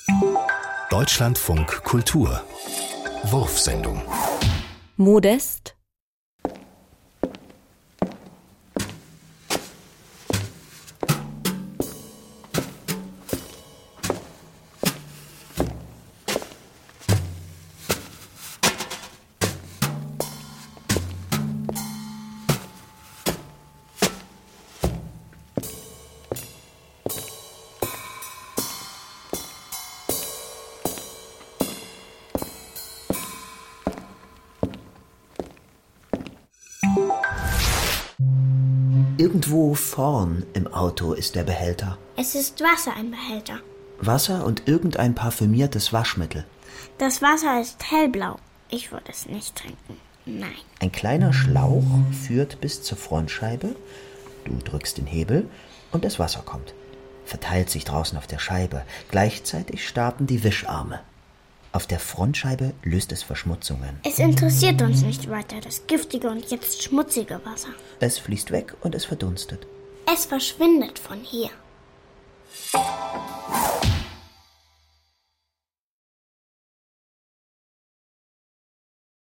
Deutschlandfunk Kultur Wurfsendung. Modest. Irgendwo vorn im Auto ist der Behälter. Es ist Wasser im Behälter. Wasser und irgendein parfümiertes Waschmittel. Das Wasser ist hellblau. Ich würde es nicht trinken. Nein. Ein kleiner Schlauch führt bis zur Frontscheibe. Du drückst den Hebel und das Wasser kommt. Verteilt sich draußen auf der Scheibe. Gleichzeitig starten die Wischarme. Auf der Frontscheibe löst es Verschmutzungen. Es interessiert uns nicht weiter, das giftige und jetzt schmutzige Wasser. Es fließt weg und es verdunstet. Es verschwindet von hier.